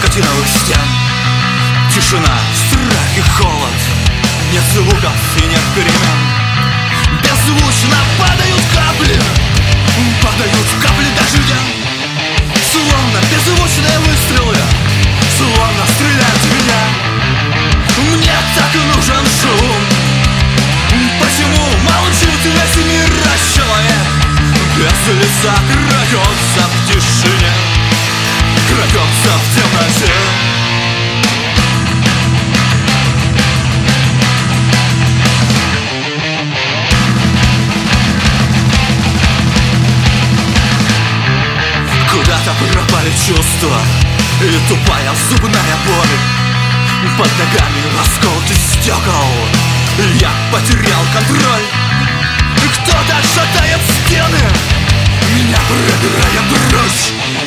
паутиновых стен. Тишина, страх и холод, нет звуков и нет перемен. Беззвучно падают капли дождя. Словно беззвучные выстрелы, словно стреляют в меня. Мне так нужен шум. Почему молчит весь мир, а человек без лица крадется в тишине, крадется в темноте? Куда-то пропали чувства и тупая зубная боль. Под ногами осколки стекол, я потерял контроль. Кто-то шатает стены, меня пробирает дрожь.